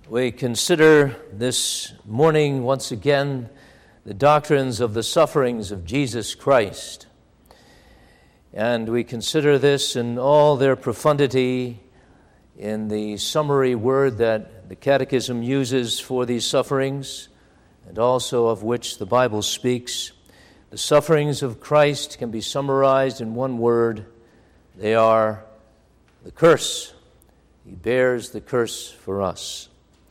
We consider this morning once again the doctrines of the sufferings of Jesus Christ. And we consider this in all their profundity in the summary word that the Catechism uses for these sufferings, and also of which the Bible speaks. The sufferings of Christ can be summarized in one word. They are the curse. He bears the curse for us.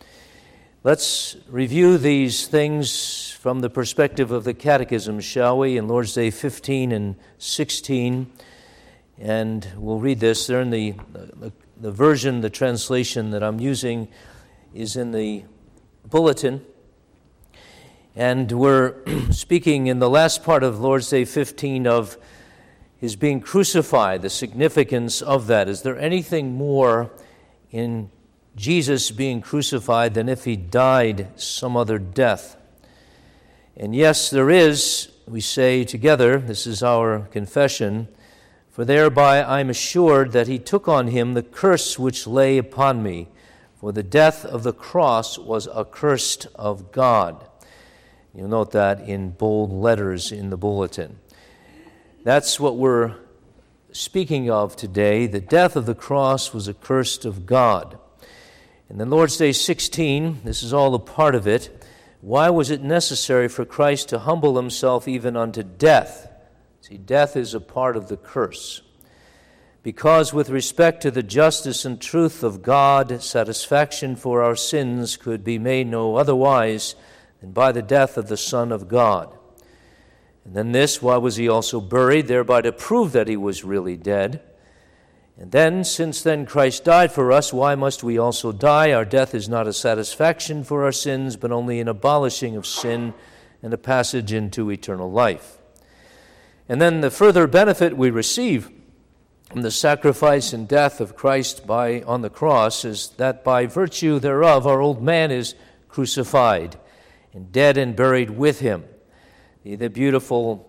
Let's review these things from the perspective of the Catechism, shall we, in Lord's Day 15 and 16. And we'll read this. There in the version, the translation that I'm using is in the bulletin. And we're speaking in the last part of Lord's Day 15 of His being crucified, the significance of that. Is there anything more in Jesus being crucified than if He died some other death? And yes, there is, we say together, this is our confession, for thereby I am assured that He took on Him the curse which lay upon me, for the death of the cross was accursed of God. You'll note that in bold letters in the bulletin. That's what we're speaking of today. The death of the cross was accursed of God. And then Lord's Day 16, this is all a part of it. Why was it necessary for Christ to humble Himself even unto death? See, death is a part of the curse. Because with respect to the justice and truth of God, satisfaction for our sins could be made no otherwise than by the death of the Son of God. And then this, why was He also buried? Thereby to prove that He was really dead. And then, since then Christ died for us, why must we also die? Our death is not a satisfaction for our sins, but only an abolishing of sin and a passage into eternal life. And then the further benefit we receive from the sacrifice and death of Christ on the cross is that by virtue thereof our old man is crucified and dead and buried with Him. The beautiful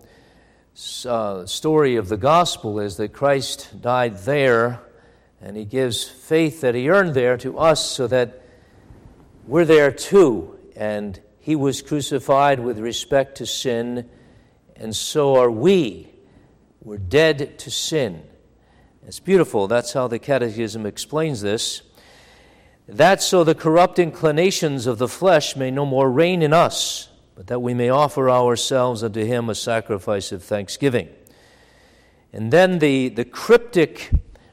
story of the gospel is that Christ died there, and He gives faith that He earned there to us so that we're there too. And He was crucified with respect to sin, and so are we. We're dead to sin. It's beautiful. That's how the Catechism explains this. That so the corrupt inclinations of the flesh may no more reign in us, but that we may offer ourselves unto Him a sacrifice of thanksgiving. And then the cryptic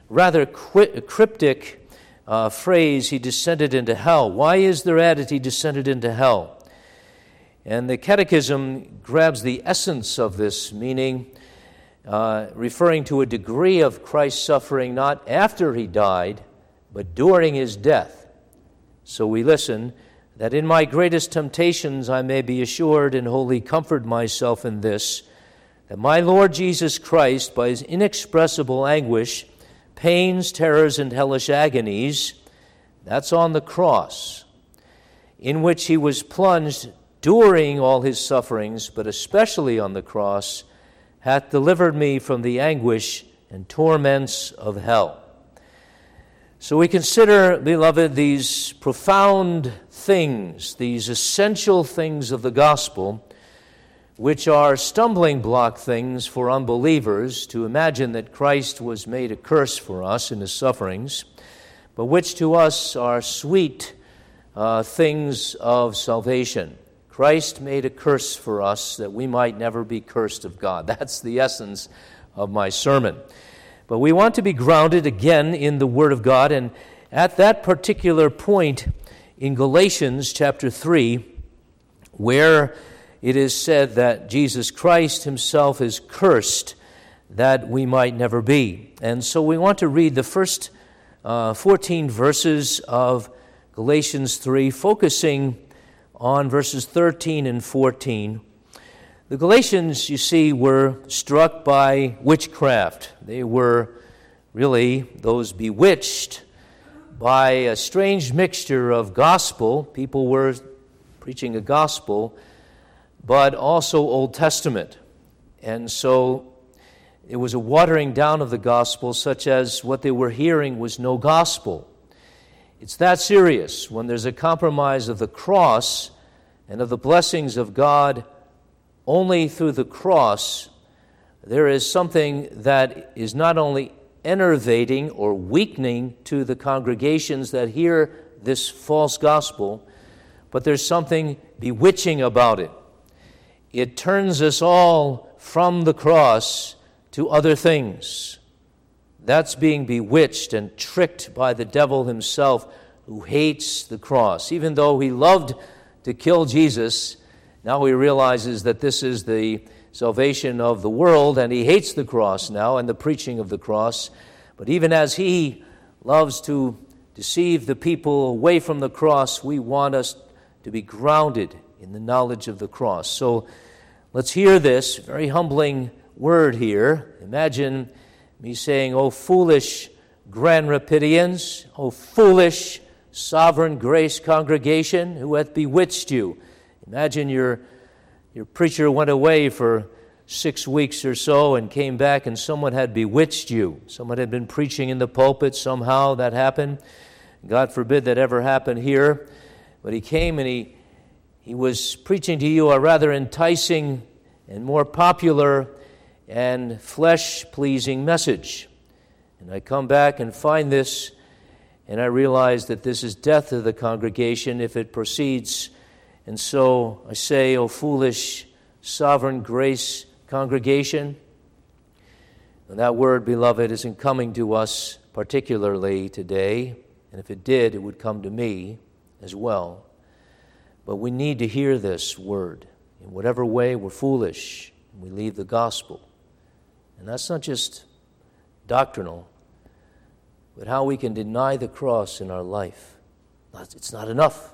phrase, He descended into hell. Why is there added He descended into hell? And the Catechism grabs the essence of this meaning, referring to a degree of Christ's suffering not after He died, but during His death. So we listen, that in my greatest temptations I may be assured and wholly comfort myself in this, that my Lord Jesus Christ, by His inexpressible anguish, pains, terrors, and hellish agonies, that's on the cross, in which He was plunged during all His sufferings, but especially on the cross, hath delivered me from the anguish and torments of hell. So we consider, beloved, these profound things, these essential things of the gospel, which are stumbling block things for unbelievers to imagine that Christ was made a curse for us in His sufferings, but which to us are sweet things of salvation. Christ made a curse for us that we might never be cursed of God. That's the essence of my sermon. But we want to be grounded again in the Word of God, and at that particular point in Galatians chapter 3, where it is said that Jesus Christ Himself is cursed that we might never be. And so we want to read the first 14 verses of Galatians 3, focusing on verses 13 and 14. The Galatians, you see, were struck by witchcraft. They were really those bewitched by a strange mixture of gospel. People were preaching a gospel, but also Old Testament. And so it was a watering down of the gospel, such as what they were hearing was no gospel. It's that serious. When there's a compromise of the cross and of the blessings of God only through the cross, there is something that is not only enervating or weakening to the congregations that hear this false gospel, but there's something bewitching about it. It turns us all from the cross to other things. That's being bewitched and tricked by the devil himself, who hates the cross. Even though he loved to kill Jesus, now he realizes that this is the salvation of the world, and he hates the cross now and the preaching of the cross. But even as he loves to deceive the people away from the cross, we want us to be grounded in the knowledge of the cross. So let's hear this very humbling word here. Imagine me saying, "O foolish Grand Rapidians, O foolish Sovereign Grace congregation, who hath bewitched you?" Imagine your preacher went away for 6 weeks or so and came back and someone had bewitched you. Someone had been preaching in the pulpit. Somehow that happened. God forbid that ever happen here. But he came and he was preaching to you a rather enticing and more popular and flesh-pleasing message. And I come back and find this, and I realize that this is death to the congregation if it proceeds. And so I say, "O foolish Sovereign Grace congregation," and that word, beloved, isn't coming to us particularly today, and if it did, it would come to me as well. But we need to hear this word. In whatever way we're foolish, we leave the gospel. And that's not just doctrinal, but how we can deny the cross in our life. It's not enough.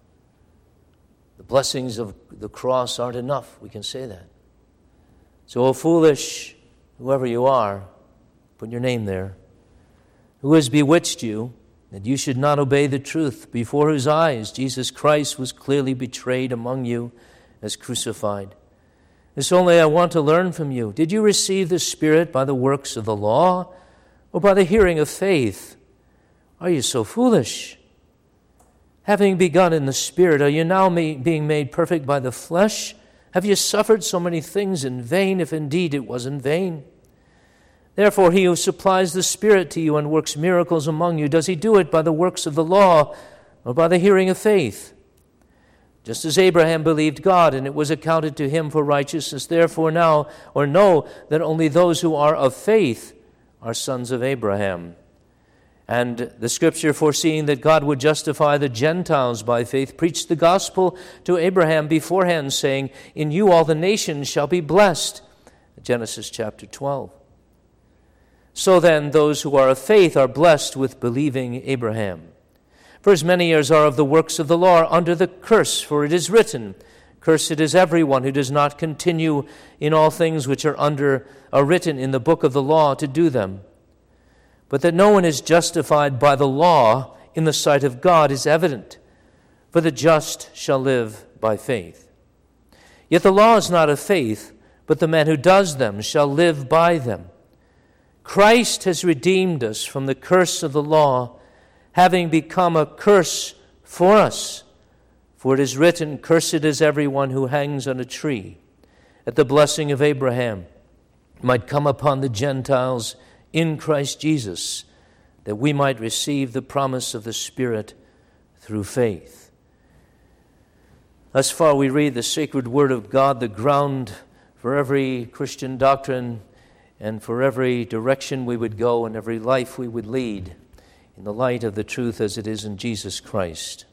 The blessings of the cross aren't enough. We can say that. So, O foolish, whoever you are, put your name there, who has bewitched you, that you should not obey the truth, before whose eyes Jesus Christ was clearly betrayed among you as crucified. This only I want to learn from you. Did you receive the Spirit by the works of the law, or by the hearing of faith? Are you so foolish? Having begun in the Spirit, are you now being made perfect by the flesh? Have you suffered so many things in vain, if indeed it was in vain? Therefore, he who supplies the Spirit to you and works miracles among you, does he do it by the works of the law or by the hearing of faith? Just as Abraham believed God, and it was accounted to him for righteousness, therefore know that only those who are of faith are sons of Abraham. And the Scripture, foreseeing that God would justify the Gentiles by faith, preached the gospel to Abraham beforehand, saying, "In you all the nations shall be blessed." Genesis chapter 12. So then, those who are of faith are blessed with believing Abraham. For as many as are of the works of the law are under the curse, for it is written, "Cursed is everyone who does not continue in all things which are written in the book of the law to do them." But that no one is justified by the law in the sight of God is evident, for the just shall live by faith. Yet the law is not of faith, but the man who does them shall live by them. Christ has redeemed us from the curse of the law, having become a curse for us. For it is written, "Cursed is everyone who hangs on a tree," that the blessing of Abraham might come upon the Gentiles in Christ Jesus, that we might receive the promise of the Spirit through faith. Thus far we read the sacred word of God, the ground for every Christian doctrine and for every direction we would go and every life we would lead in the light of the truth as it is in Jesus Christ.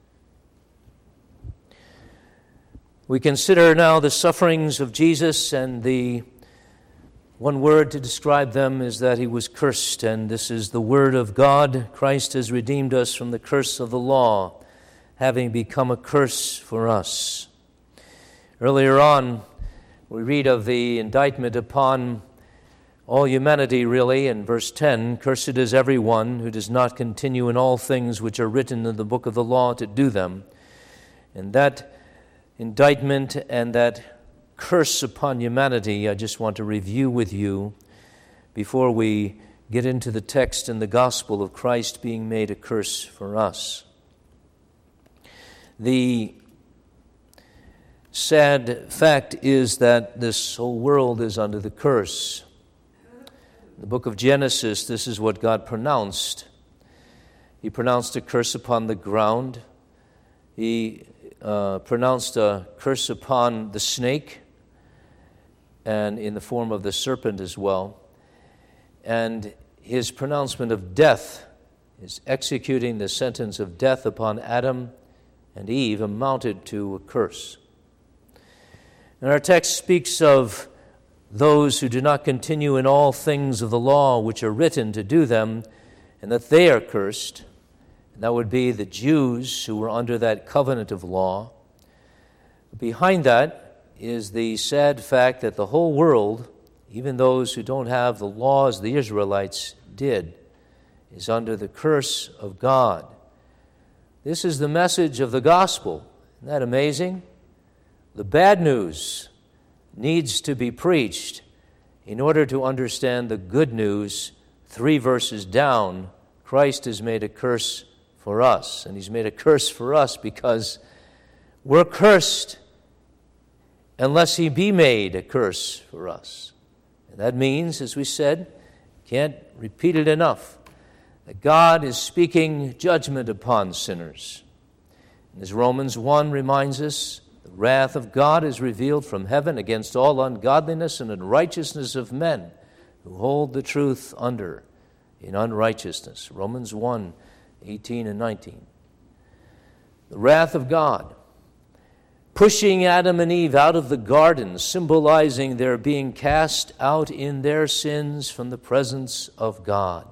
We consider now the sufferings of Jesus, and the one word to describe them is that he was cursed, and this is the word of God. Christ has redeemed us from the curse of the law, having become a curse for us. Earlier on, we read of the indictment upon all humanity, really, in verse 10, "Cursed is everyone who does not continue in all things which are written in the book of the law to do them." And that indictment and that curse upon humanity, I just want to review with you before we get into the text and the gospel of Christ being made a curse for us. The sad fact is that this whole world is under the curse. In the book of Genesis, this is what God pronounced. He pronounced a curse upon the ground. He pronounced a curse upon the snake, and in the form of the serpent as well. And his pronouncement of death, his executing the sentence of death upon Adam and Eve, amounted to a curse. And our text speaks of those who do not continue in all things of the law which are written to do them, and that they are cursed. And that would be the Jews who were under that covenant of law. Behind that is the sad fact that the whole world, even those who don't have the laws the Israelites did, is under the curse of God. This is the message of the gospel. Isn't that amazing? The bad news needs to be preached in order to understand the good news. 3 verses down, Christ has made a curse for us. And he's made a curse for us because we're cursed unless he be made a curse for us. And that means, as we said, can't repeat it enough, that God is speaking judgment upon sinners. And as Romans 1 reminds us, the wrath of God is revealed from heaven against all ungodliness and unrighteousness of men who hold the truth under in unrighteousness. Romans 1, 18 and 19. The wrath of God, pushing Adam and Eve out of the garden, symbolizing their being cast out in their sins from the presence of God.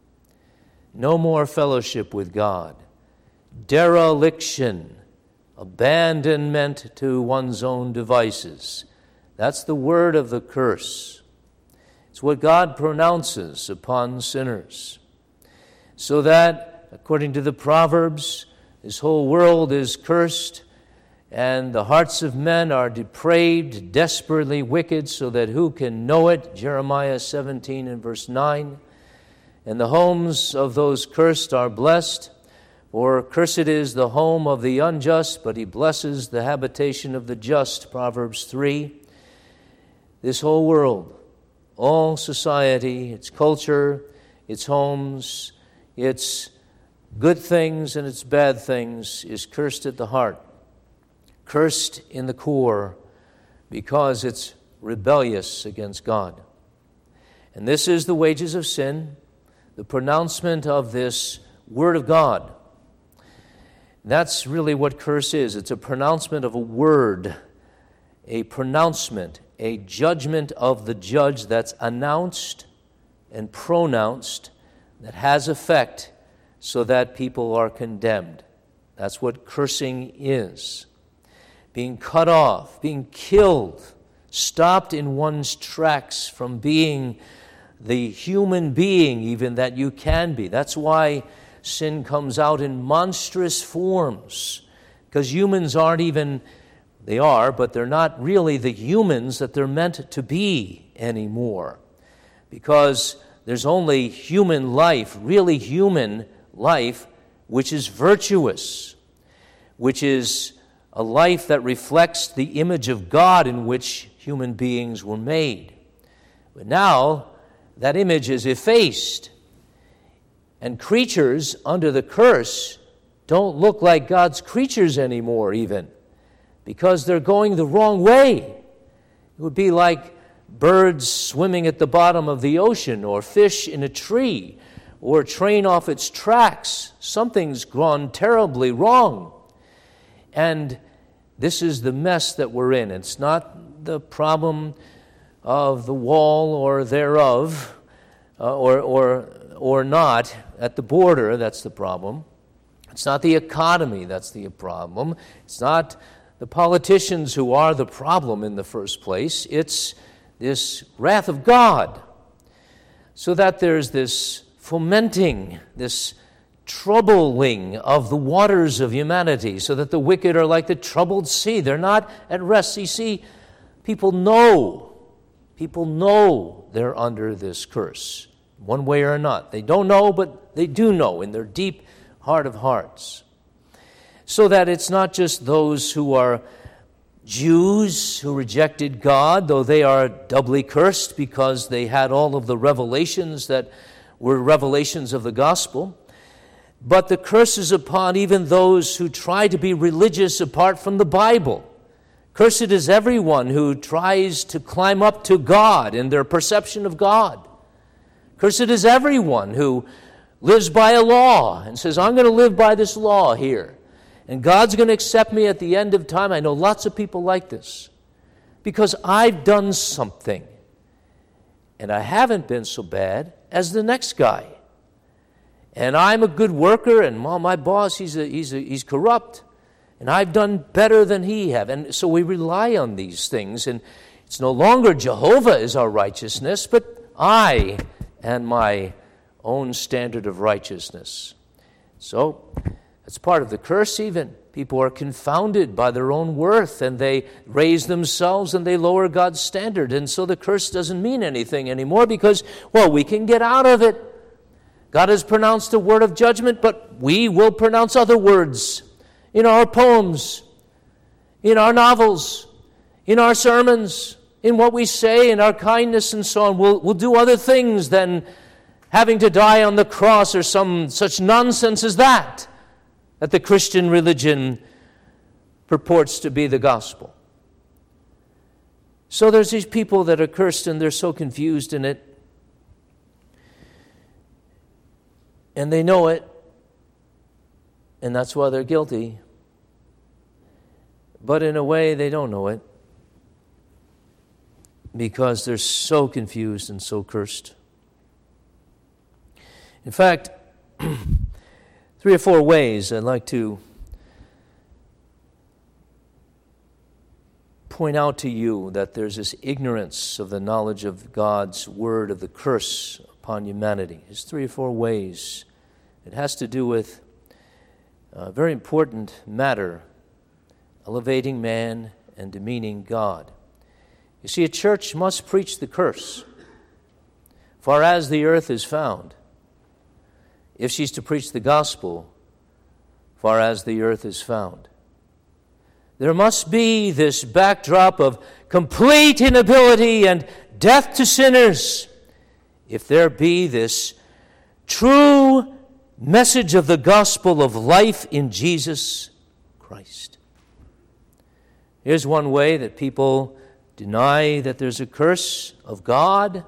No more fellowship with God. Dereliction, abandonment to one's own devices. That's the word of the curse. It's what God pronounces upon sinners. So that, according to the Proverbs, this whole world is cursed, and the hearts of men are depraved, desperately wicked, so that who can know it? Jeremiah 17 and verse 9. And the homes of those cursed are blessed, for cursed is the home of the unjust, but he blesses the habitation of the just. Proverbs 3. This whole world, all society, its culture, its homes, its good things and its bad things, is cursed at the heart, cursed in the core, because it's rebellious against God. And this is the wages of sin, the pronouncement of this word of God. That's really what curse is. It's a pronouncement of a word, a pronouncement, a judgment of the judge that's announced and pronounced, that has effect so that people are condemned. That's what cursing is. Being cut off, being killed, stopped in one's tracks from being the human being even that you can be. That's why sin comes out in monstrous forms, because humans aren't even, they are, but they're not really the humans that they're meant to be anymore, because there's only human life, really human life, which is virtuous, which is a life that reflects the image of God in which human beings were made. But now, that image is effaced, and creatures under the curse don't look like God's creatures anymore even, because they're going the wrong way. It would be like birds swimming at the bottom of the ocean, or fish in a tree, or a train off its tracks. Something's gone terribly wrong. And this is the mess that we're in. It's not the problem of the wall or thereof, or not at the border. That's the problem. It's not the economy that's the problem. It's not the politicians who are the problem in the first place. It's this wrath of God. So that there's this fomenting, this troubling of the waters of humanity, so that the wicked are like the troubled sea. They're not at rest. You see, people know they're under this curse. one way or not. They don't know, but they do know in their deep heart of hearts. So that it's not just those who are Jews who rejected God, though they are doubly cursed because they had all of the revelations that were revelations of the gospel, but the curse is upon even those who try to be religious apart from the Bible. Cursed is everyone who tries to climb up to God in their perception of God. Cursed is everyone who lives by a law and says, I'm going to live by this law here, and God's going to accept me at the end of time. I know lots of people like this because I've done something, and I haven't been so bad as the next guy. And I'm a good worker, and my boss, he's corrupt, and I've done better than he have. And so we rely on these things, and it's no longer Jehovah is our righteousness, but I and my own standard of righteousness. So it's part of the curse even. People are confounded by their own worth, and they raise themselves and they lower God's standard. And so the curse doesn't mean anything anymore because, well, we can get out of it. God has pronounced a word of judgment, but we will pronounce other words in our poems, in our novels, in our sermons, in what we say, in our kindness and so on. We'll do other things than having to die on the cross or some such nonsense as that the Christian religion purports to be the gospel. So there's these people that are cursed and they're so confused in it. And they know it, and that's why they're guilty. But in a way, they don't know it because they're so confused and so cursed. In fact, 3 or 4 ways I'd like to point out to you that there's this ignorance of the knowledge of God's word, of the curse upon humanity. There's 3 or 4 ways. It has to do with a very important matter, elevating man and demeaning God. You see, a church must preach the curse, far as the earth is found, if she's to preach the gospel, far as the earth is found. There must be this backdrop of complete inability and death to sinners if there be this true message of the gospel of life in Jesus Christ. Here's one way that people deny that there's a curse of God.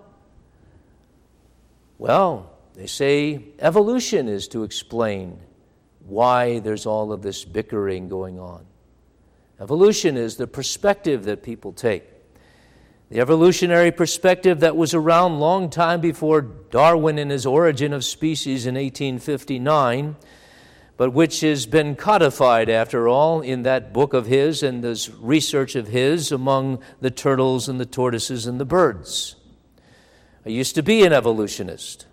Well, they say evolution is to explain why there's all of this bickering going on. Evolution is the perspective that people take. The evolutionary perspective that was around long time before Darwin in his Origin of Species in 1859, but which has been codified, after all, in that book of his and this research of his among the turtles and the tortoises and the birds. I used to be an evolutionist.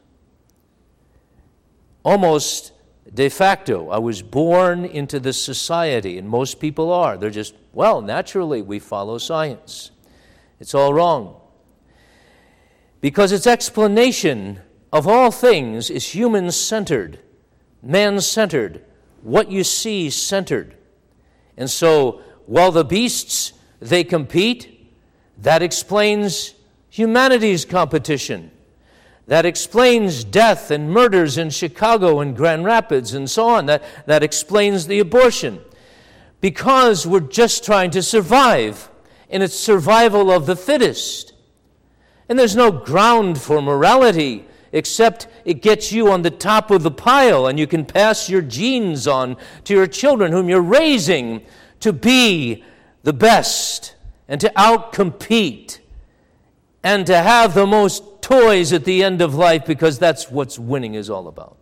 Almost de facto, I was born into this society, and most people are. They're just, well, naturally, we follow science. It's all wrong. Because its explanation of all things is human-centered, man-centered, what you see centered. And so, while the beasts, they compete, that explains humanity's competition. That explains death and murders in Chicago and Grand Rapids and so on. That explains the abortion. Because we're just trying to survive, and it's survival of the fittest. And there's no ground for morality except it gets you on the top of the pile, and you can pass your genes on to your children whom you're raising to be the best and to outcompete and to have the most toys at the end of life, because that's what winning is all about.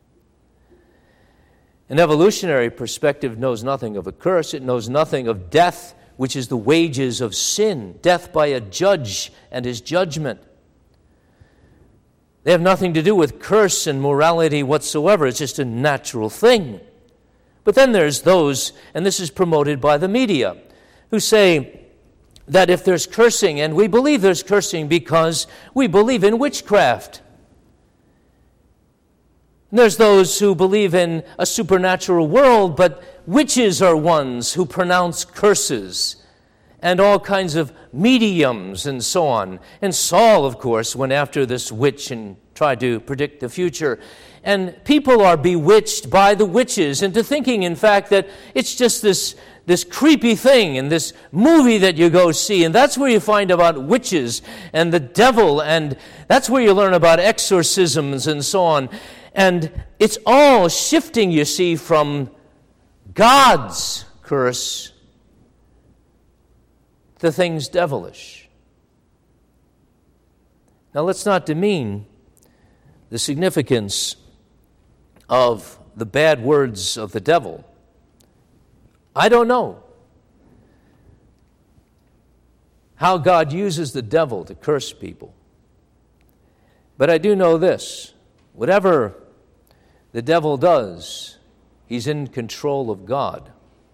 An evolutionary perspective knows nothing of a curse. It knows nothing of death, which is the wages of sin, death by a judge and his judgment. They have nothing to do with curse and morality whatsoever. It's just a natural thing. But then there's those, and this is promoted by the media, who say that if there's cursing, and we believe there's cursing because we believe in witchcraft. And there's those who believe in a supernatural world, but witches are ones who pronounce curses, and all kinds of mediums and so on. And Saul, of course, went after this witch and tried to predict the future. And people are bewitched by the witches into thinking, in fact, that it's just this creepy thing in this movie that you go see. And that's where you find about witches and the devil, and that's where you learn about exorcisms and so on. And it's all shifting, you see, from God's curse to things devilish. Now, let's not demean the significance of the bad words of the devil. I don't know how God uses the devil to curse people. But I do know this: whatever the devil does, he's in control of God.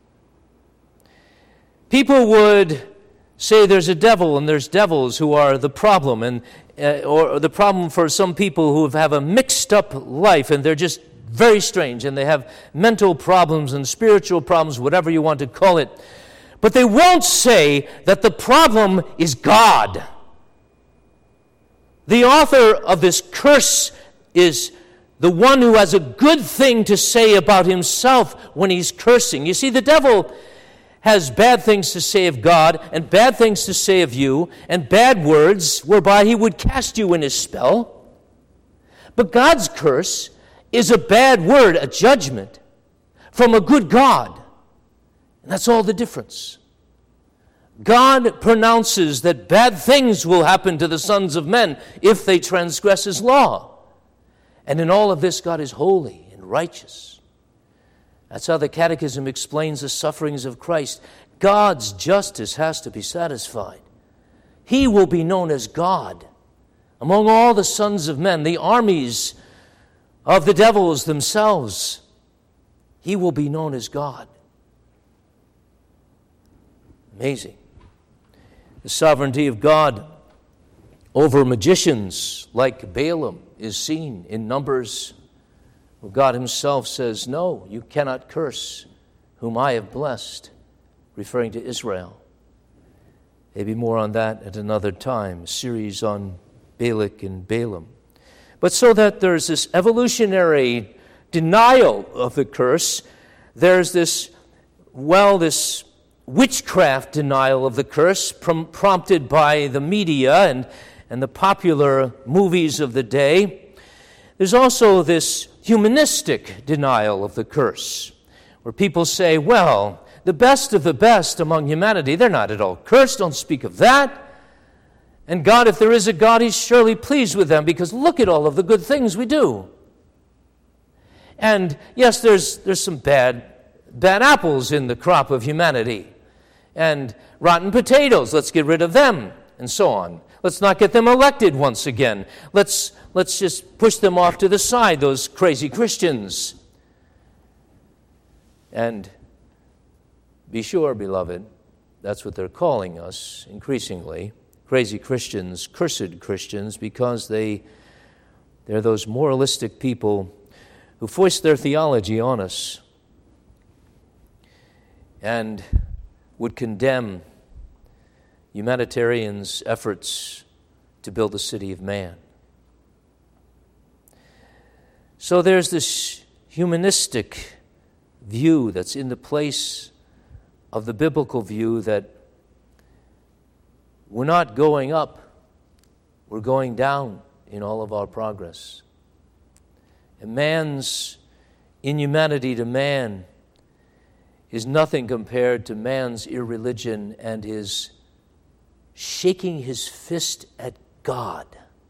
People would say there's a devil and there's devils who are the problem, and or the problem for some people who have a mixed up life, and they're just very strange, and they have mental problems and spiritual problems, whatever you want to call it. But they won't say that the problem is God. The author of this curse is the one who has a good thing to say about himself when he's cursing. You see, the devil has bad things to say of God, and bad things to say of you, and bad words whereby he would cast you in his spell. But God's curse is a bad word, a judgment from a good God. And that's all the difference. God pronounces that bad things will happen to the sons of men if they transgress his law. And in all of this, God is holy and righteous. That's how the Catechism explains the sufferings of Christ. God's justice has to be satisfied. He will be known as God among all the sons of men, the armies of the devils themselves. He will be known as God. Amazing. The sovereignty of God over magicians like Balaam is seen in Numbers, where God himself says, "No, you cannot curse whom I have blessed," referring to Israel. Maybe more on that at another time, a series on Balak and Balaam. But so that there's this evolutionary denial of the curse, there's this witchcraft denial of the curse prompted by the media and the popular movies of the day. There's also this humanistic denial of the curse, where people say, well, the best of the best among humanity, they're not at all cursed, don't speak of that. And God, if there is a God, he's surely pleased with them, because look at all of the good things we do. And yes, there's some bad apples in the crop of humanity. And rotten potatoes, let's get rid of them, and so on. Let's not get them elected once again. Let's just push them off to the side, those crazy Christians. And be sure, beloved, that's what they're calling us increasingly. Crazy Christians, cursed Christians, because they're those moralistic people who foist their theology on us and would condemn humanitarians' efforts to build a city of man. So there's this humanistic view that's in the place of the biblical view that we're not going up, we're going down in all of our progress. And man's inhumanity to man is nothing compared to man's irreligion and his shaking his fist at God.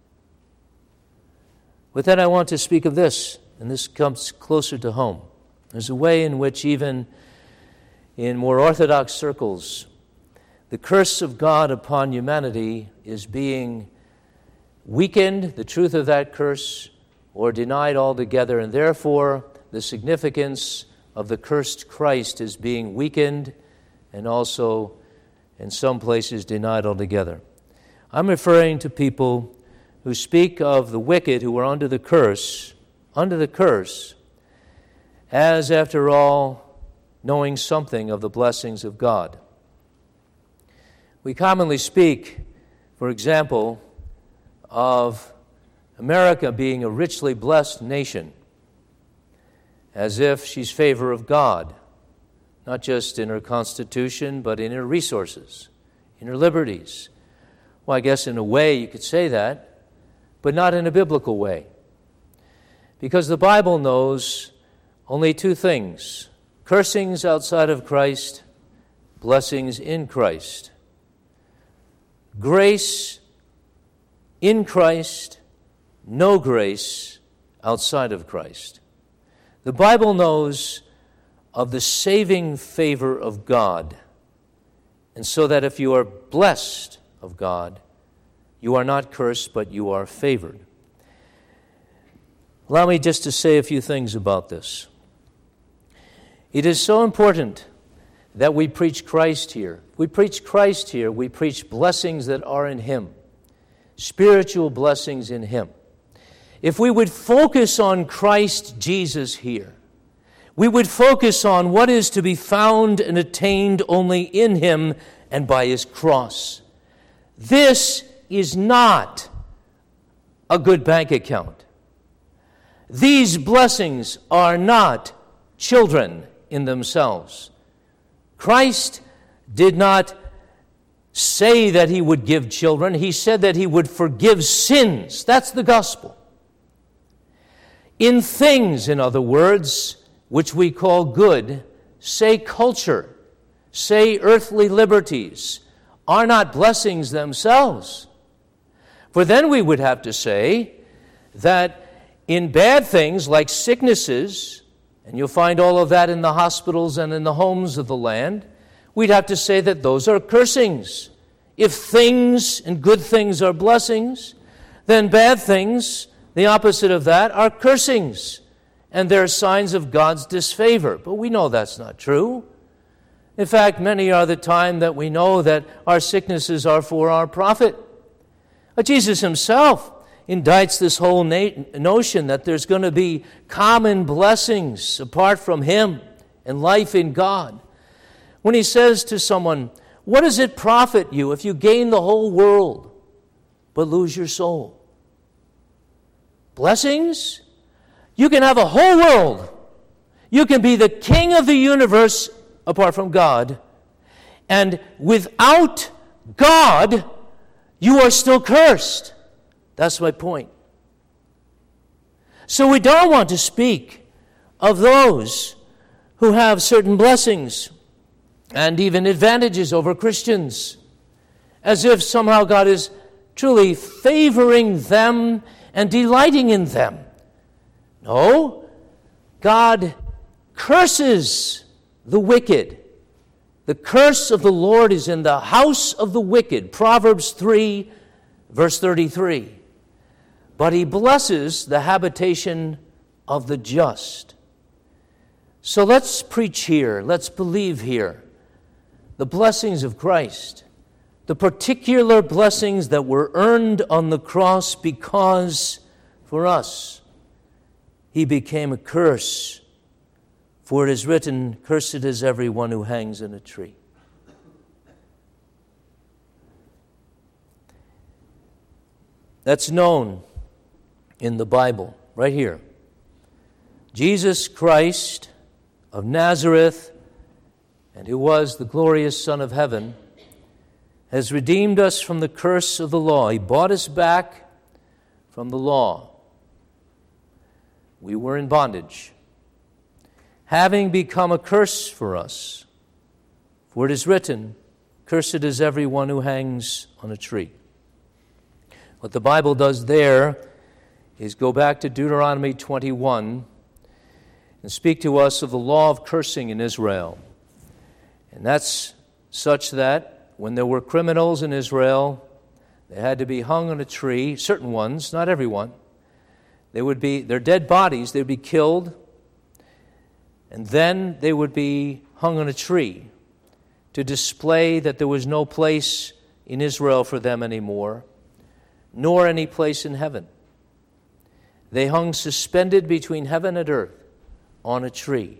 With that, I want to speak of this, and this comes closer to home. There's a way in which even in more orthodox circles, the curse of God upon humanity is being weakened, the truth of that curse, or denied altogether, and therefore the significance of the cursed Christ is being weakened and also in some places denied altogether. I'm referring to people who speak of the wicked who are under the curse under the curse, as, after all, knowing something of the blessings of God. We commonly speak, for example, of America being a richly blessed nation, as if she's favor of God, not just in her constitution, but in her resources, in her liberties. Well, I guess in a way you could say that, but not in a biblical way. Because the Bible knows only two things: cursings outside of Christ, blessings in Christ. Grace in Christ, no grace outside of Christ. The Bible knows of the saving favor of God, and so that if you are blessed of God, you are not cursed, but you are favored. Allow me just to say a few things about this. It is so important that we preach Christ here. We preach Christ here. We preach blessings that are in Him, spiritual blessings in Him. If we would focus on Christ Jesus here, we would focus on what is to be found and attained only in Him and by His cross. This is not a good bank account. These blessings are not children in themselves. Christ did not say that He would give children. He said that He would forgive sins. That's the gospel. In things, in other words, which we call good, say culture, say earthly liberties, are not blessings themselves. For then we would have to say that in bad things like sicknesses, and you'll find all of that in the hospitals and in the homes of the land, we'd have to say that those are cursings. If things and good things are blessings, then bad things, the opposite of that, are cursings, and they're signs of God's disfavor. But we know that's not true. In fact, many are the time that we know that our sicknesses are for our profit. Jesus Himself indicts this whole notion that there's going to be common blessings apart from Him and life in God. When He says to someone, "What does it profit you if you gain the whole world but lose your soul?" Blessings? You can have a whole world. You can be the king of the universe apart from God. And without God, you are still cursed. That's my point. So we don't want to speak of those who have certain blessings and even advantages over Christians, as if somehow God is truly favoring them and delighting in them. No, God curses the wicked. The curse of the Lord is in the house of the wicked. Proverbs 3, verse 33. But He blesses the habitation of the just. So let's preach here, let's believe here, the blessings of Christ, the particular blessings that were earned on the cross because, for us, He became a curse. For it is written, "Cursed is everyone who hangs in a tree." That's known in the Bible, right here. Jesus Christ of Nazareth, and who was the glorious Son of Heaven, has redeemed us from the curse of the law. He bought us back from the law. We were in bondage, having become a curse for us. For it is written, "Cursed is everyone who hangs on a tree." What the Bible does there is go back to Deuteronomy 21 and speak to us of the law of cursing in Israel. And that's such that when there were criminals in Israel, they had to be hung on a tree, certain ones, not everyone. They would be, their dead bodies, they would be killed, and then they would be hung on a tree to display that there was no place in Israel for them anymore, nor any place in heaven. They hung suspended between heaven and earth on a tree.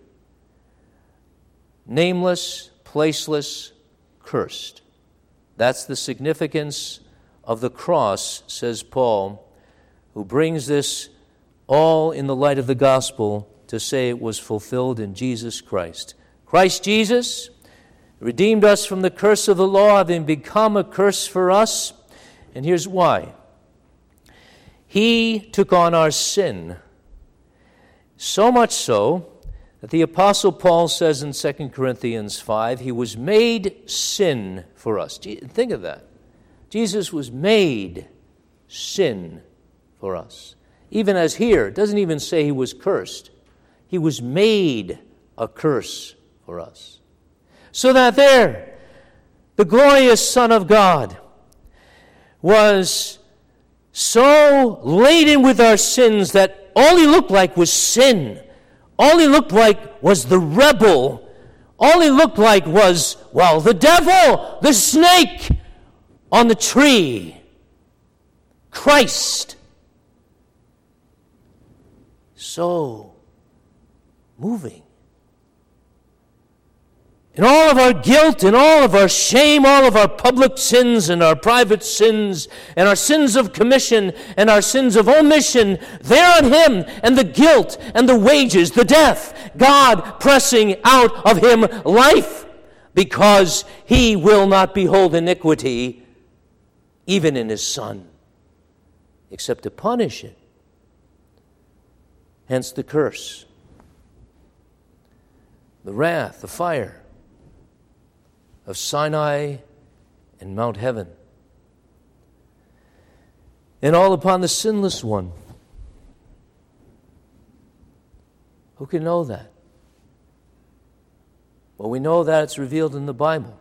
Nameless, placeless, cursed. That's the significance of the cross, says Paul, who brings this all in the light of the gospel to say it was fulfilled in Jesus Christ. Christ Jesus redeemed us from the curse of the law, having become a curse for us. And here's why. He took on our sin, so much so that the Apostle Paul says in 2 Corinthians 5, he was made sin for us. Think of that. Jesus was made sin for us. Even as here, it doesn't even say he was cursed. He was made a curse for us. So that there, the glorious Son of God was so laden with our sins that all he looked like was sin. All he looked like was the rebel. All he looked like was, well, the devil, the snake on the tree. Christ. So moving. And all of our guilt and all of our shame, all of our public sins and our private sins and our sins of commission and our sins of omission, they're on him, and the guilt and the wages, the death, God pressing out of him life, because he will not behold iniquity even in his Son, except to punish it. Hence the curse, the wrath, the fire of Sinai and Mount Heaven, and all upon the sinless one. Who can know that? Well, we know that it's revealed in the Bible.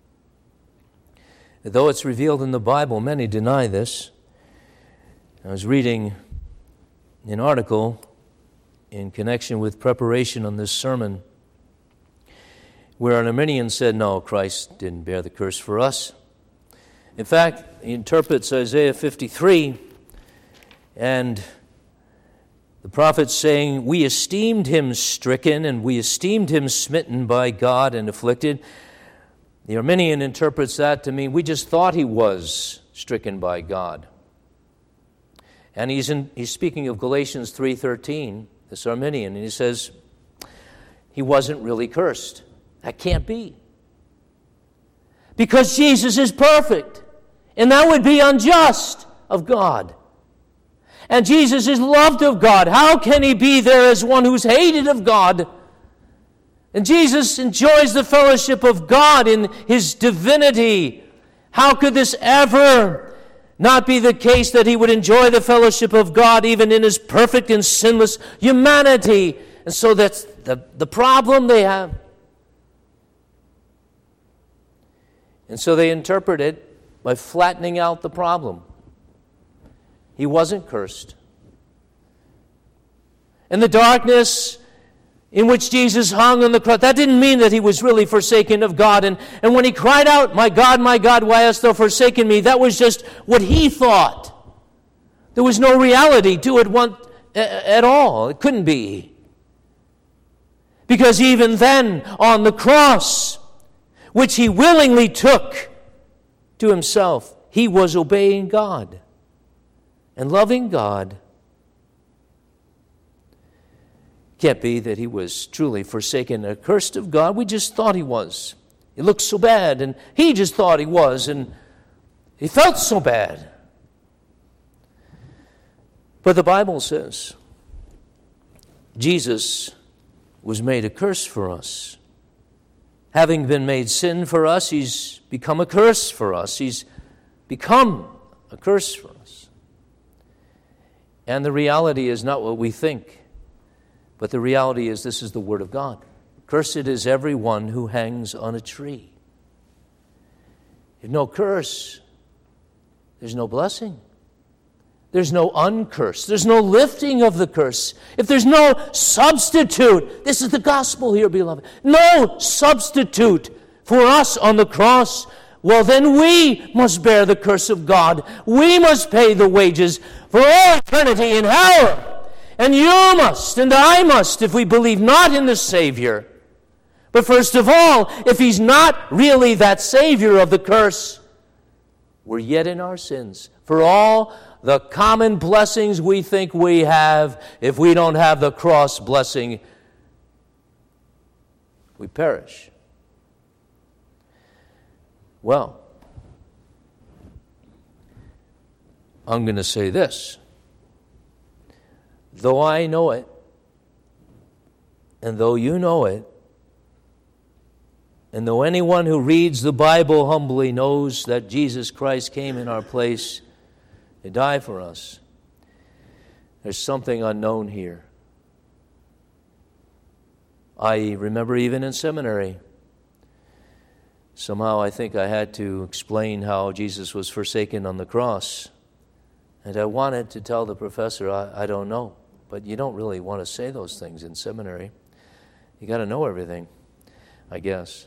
Though it's revealed in the Bible, many deny this. I was reading an article in connection with preparation on this sermon where an Arminian said, no, Christ didn't bear the curse for us. In fact, he interprets Isaiah 53, and the prophet's saying, we esteemed him stricken, and we esteemed him smitten by God and afflicted. The Arminian interprets that to mean we just thought he was stricken by God. And he's speaking of Galatians 3:13, this Arminian, and he says, he wasn't really cursed. That can't be. Because Jesus is perfect. And that would be unjust of God. And Jesus is loved of God. How can he be there as one who's hated of God? And Jesus enjoys the fellowship of God in his divinity. How could this ever not be the case that he would enjoy the fellowship of God even in his perfect and sinless humanity? And so that's the problem they have. And so they interpret it by flattening out the problem. He wasn't cursed. And the darkness in which Jesus hung on the cross, that didn't mean that he was really forsaken of God. And when he cried out, my God, why hast thou forsaken me? That was just what he thought. There was no reality to it at all. It couldn't be. Because even then, on the cross, which he willingly took to himself, he was obeying God and loving God. Can't be that he was truly forsaken and accursed of God. We just thought he was. He looked so bad, and he just thought he was, and he felt so bad. But the Bible says Jesus was made a curse for us. Having been made sin for us, he's become a curse for us. He's become a curse for us. And the reality is not what we think, but the reality is this is the Word of God. Cursed is everyone who hangs on a tree. If no curse, there's no blessing. There's no uncurse. There's no lifting of the curse. If there's no substitute, this is the gospel here, beloved. No substitute for us on the cross. Well, then we must bear the curse of God. We must pay the wages for all eternity in hell. And you must, and I must, if we believe not in the Savior. But first of all, if He's not really that Savior of the curse, we're yet in our sins. For all the common blessings we think we have, if we don't have the cross blessing, we perish. Well, I'm going to say this. Though I know it, and though you know it, and though anyone who reads the Bible humbly knows that Jesus Christ came in our place to die for us, there's something unknown here. I remember even in seminary, somehow I think I had to explain how Jesus was forsaken on the cross. And I wanted to tell the professor, I don't know. But you don't really want to say those things in seminary. You got to know everything, I guess.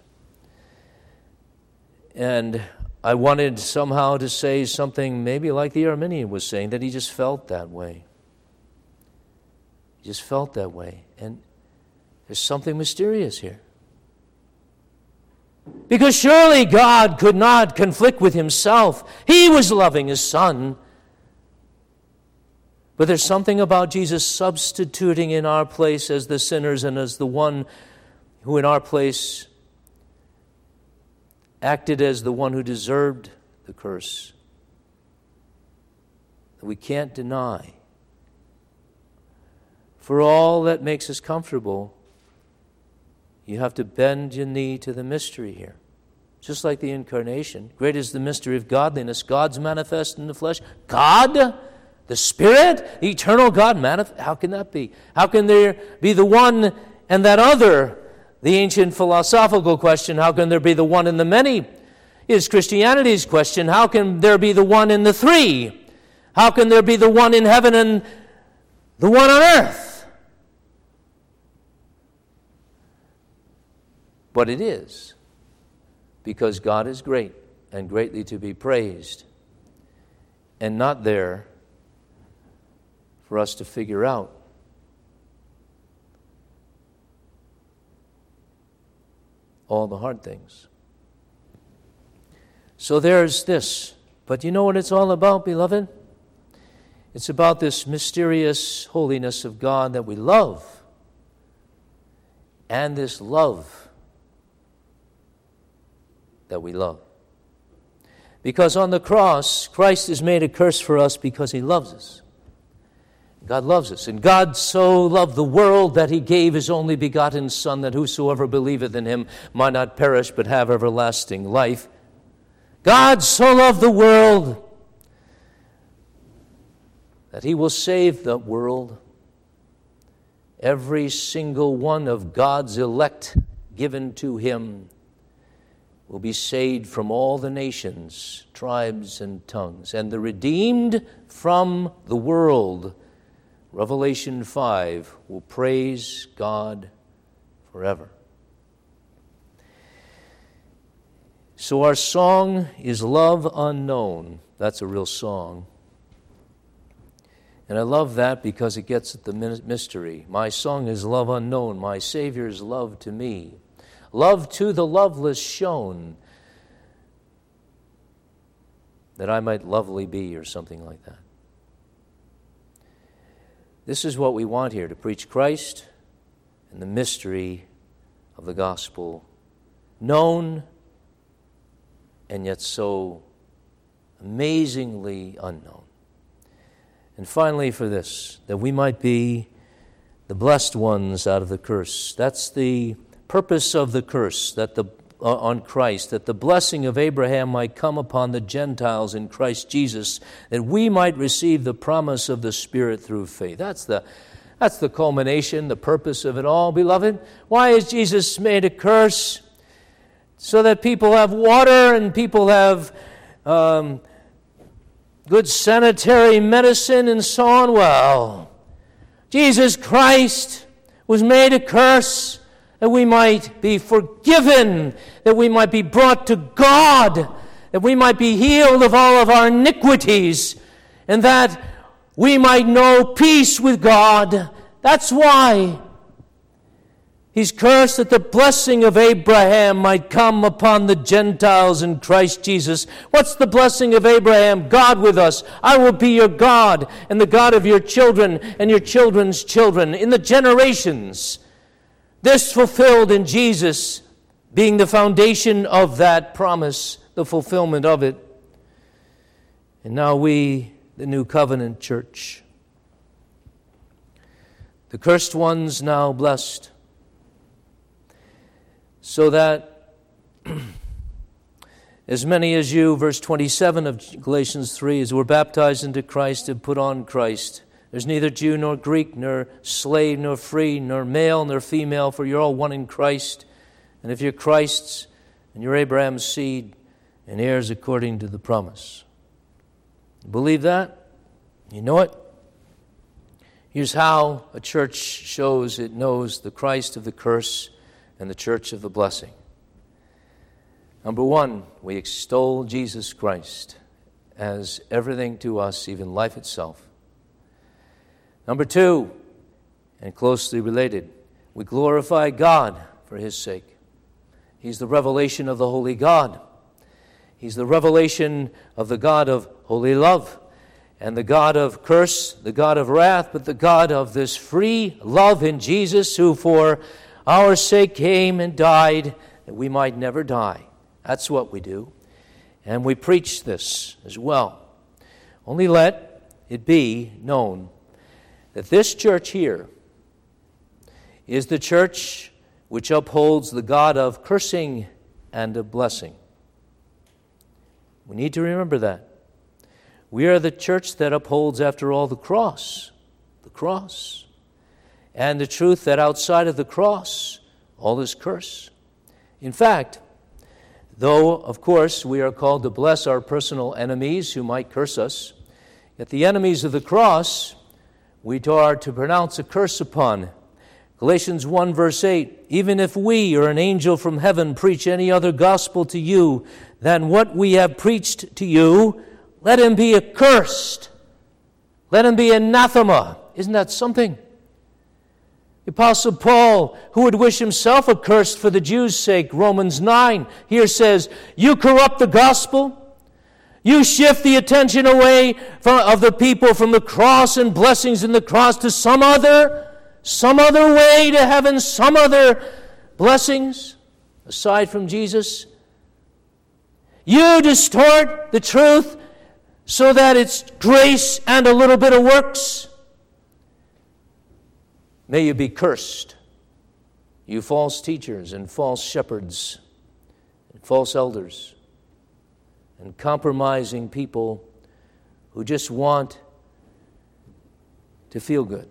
And I wanted somehow to say something maybe like the Arminian was saying, that he just felt that way. He just felt that way. And there's something mysterious here. Because surely God could not conflict with Himself. He was loving His Son. But there's something about Jesus substituting in our place as the sinners and as the one who in our place acted as the one who deserved the curse that we can't deny. For all that makes us comfortable, you have to bend your knee to the mystery here. Just like the incarnation. Great is the mystery of godliness. God's manifest in the flesh. God? The Spirit, the eternal God, how can that be? How can there be the one and that other? The ancient philosophical question, how can there be the one and the many? Is Christianity's question, how can there be the one and the three? How can there be the one in heaven and the one on earth? But it is, because God is great and greatly to be praised, and not there for us to figure out. All the hard things. So there's this. But you know what it's all about, beloved? It's about this mysterious holiness of God that we love. And this love that we love. Because on the cross, Christ is made a curse for us because He loves us. God loves us. And God so loved the world that He gave His only begotten Son, that whosoever believeth in Him might not perish but have everlasting life. God so loved the world that He will save the world. Every single one of God's elect given to Him will be saved from all the nations, tribes, and tongues. And the redeemed from the world, Revelation 5, will praise God forever. So our song is Love Unknown. That's a real song. And I love that because it gets at the mystery. My song is love unknown, my Savior's love to me. Love to the loveless shown, that I might lovely be, or something like that. This is what we want here, to preach Christ and the mystery of the gospel, known and yet so amazingly unknown. And finally for this, that we might be the blessed ones out of the curse. That's the purpose of the curse, that on Christ, that the blessing of Abraham might come upon the Gentiles in Christ Jesus, that we might receive the promise of the Spirit through faith. That's the culmination, the purpose of it all, beloved. Why is Jesus made a curse? So that people have water and people have good sanitary medicine and so on. Well, Jesus Christ was made a curse that we might be forgiven, that we might be brought to God, that we might be healed of all of our iniquities, and that we might know peace with God. That's why he's cursed, that the blessing of Abraham might come upon the Gentiles in Christ Jesus. What's the blessing of Abraham? God with us. I will be your God, and the God of your children and your children's children in the generations. This fulfilled in Jesus, being the foundation of that promise, the fulfillment of it. And now we, the New Covenant Church, the cursed ones now blessed, so that as many as you, verse 27 of Galatians 3, as were baptized into Christ have put on Christ. There's neither Jew nor Greek, nor slave nor free, nor male nor female, for you're all one in Christ. And if you're Christ's, and you're Abraham's seed, and heirs according to the promise. Believe that? You know it? Here's how a church shows it knows the Christ of the curse and the church of the blessing. Number one, we extol Jesus Christ as everything to us, even life itself. Number two, and closely related, we glorify God for his sake. He's the revelation of the holy God. He's the revelation of the God of holy love, and the God of curse, the God of wrath, but the God of this free love in Jesus, who for our sake came and died, that we might never die. That's what we do. And we preach this as well. Only let it be known that this church here is the church which upholds the God of cursing and of blessing. We need to remember that. We are the church that upholds, after all, the cross, and the truth that outside of the cross, all is curse. In fact, though, of course, we are called to bless our personal enemies who might curse us, yet the enemies of the cross we are to pronounce a curse upon. Galatians 1 verse 8, even if we or an angel from heaven preach any other gospel to you than what we have preached to you, let him be accursed. Let him be anathema. Isn't that something? The Apostle Paul, who would wish himself accursed for the Jews' sake, Romans 9, here says, you corrupt the gospel. You shift the attention away of the people from the cross and blessings in the cross to some other way to heaven, some other blessings aside from Jesus. You distort the truth so that it's grace and a little bit of works. May you be cursed, you false teachers and false shepherds and false elders and compromising people who just want to feel good.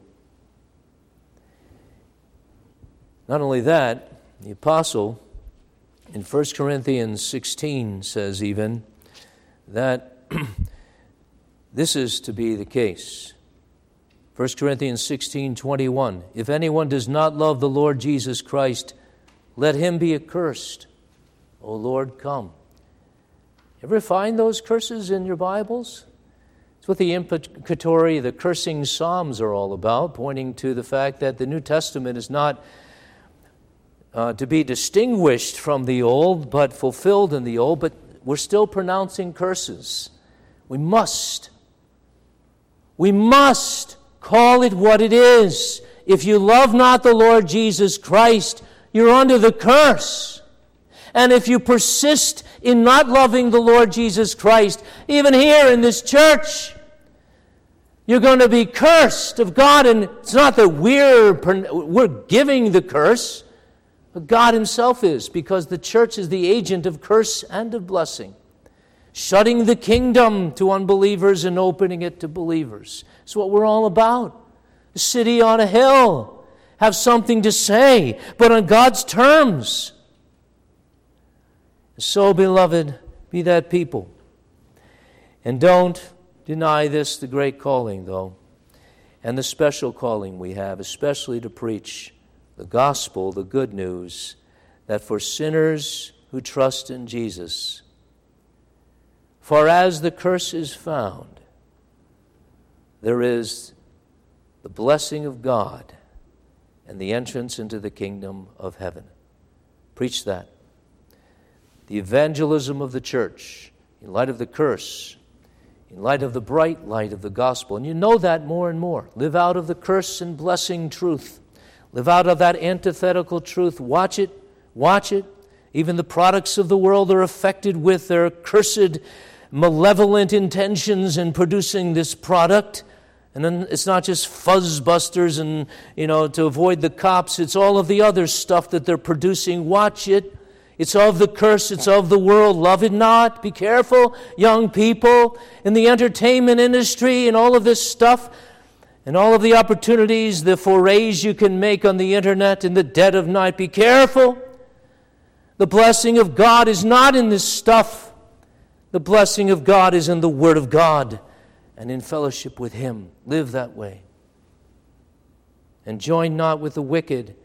Not only that, the apostle in 1 Corinthians 16 says even that this is to be the case. 1 Corinthians 16:21, if anyone does not love the Lord Jesus Christ, let him be accursed. O Lord, come. Ever find those curses in your Bibles? It's what the imprecatory, the cursing Psalms are all about, pointing to the fact that the New Testament is not to be distinguished from the Old, but fulfilled in the Old, but we're still pronouncing curses. We must call it what it is. If you love not the Lord Jesus Christ, you're under the curse. And if you persist in not loving the Lord Jesus Christ, even here in this church, you're going to be cursed of God. And it's not that we're giving the curse, but God himself is, because the church is the agent of curse and of blessing, shutting the kingdom to unbelievers and opening it to believers. It's what we're all about. A city on a hill. Have something to say, but on God's terms. So, beloved, be that people. And don't deny this, the great calling, though, and the special calling we have, especially to preach the gospel, the good news, that for sinners who trust in Jesus, for as the curse is found, there is the blessing of God and the entrance into the kingdom of heaven. Preach that. The evangelism of the church in light of the curse, in light of the bright light of the gospel. And you know that more and more. Live out of the curse and blessing truth. Live out of that antithetical truth. Watch it. Watch it. Even the products of the world are affected with their cursed, malevolent intentions in producing this product. And then it's not just fuzzbusters and, to avoid the cops. It's all of the other stuff that they're producing. Watch it. It's of the curse. It's of the world. Love it not. Be careful, young people. In the entertainment industry and all of this stuff and all of the opportunities, the forays you can make on the internet in the dead of night. Be careful. The blessing of God is not in this stuff. The blessing of God is in the Word of God and in fellowship with Him. Live that way. And join not with the wicked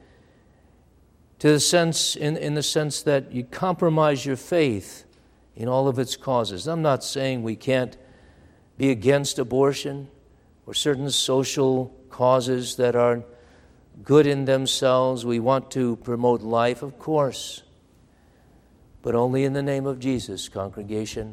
in the sense that you compromise your faith in all of its causes. I'm not saying we can't be against abortion or certain social causes that are good in themselves. We want to promote life, of course, but only in the name of Jesus, congregation,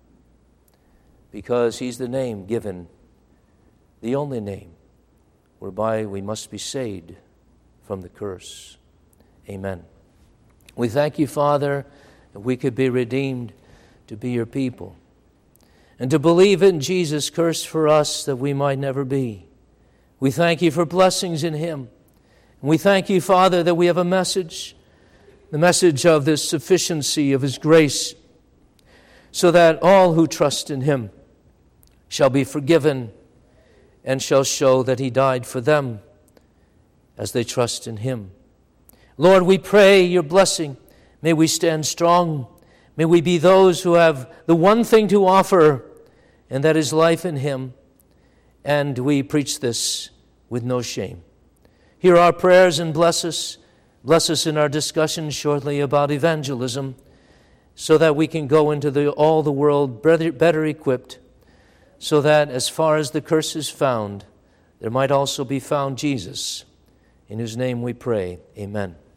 because He's the name given, the only name, whereby we must be saved from the curse. Amen. We thank you, Father, that we could be redeemed to be your people and to believe in Jesus' curse for us that we might never be. We thank you for blessings in Him. And we thank you, Father, that we have a message, the message of the sufficiency of His grace, so that all who trust in Him shall be forgiven and shall show that He died for them as they trust in Him. Lord, we pray your blessing. May we stand strong. May we be those who have the one thing to offer, and that is life in Him. And we preach this with no shame. Hear our prayers and bless us. Bless us in our discussion shortly about evangelism, so that we can go into all the world better equipped, so that as far as the curse is found, there might also be found Jesus, in whose name we pray. Amen.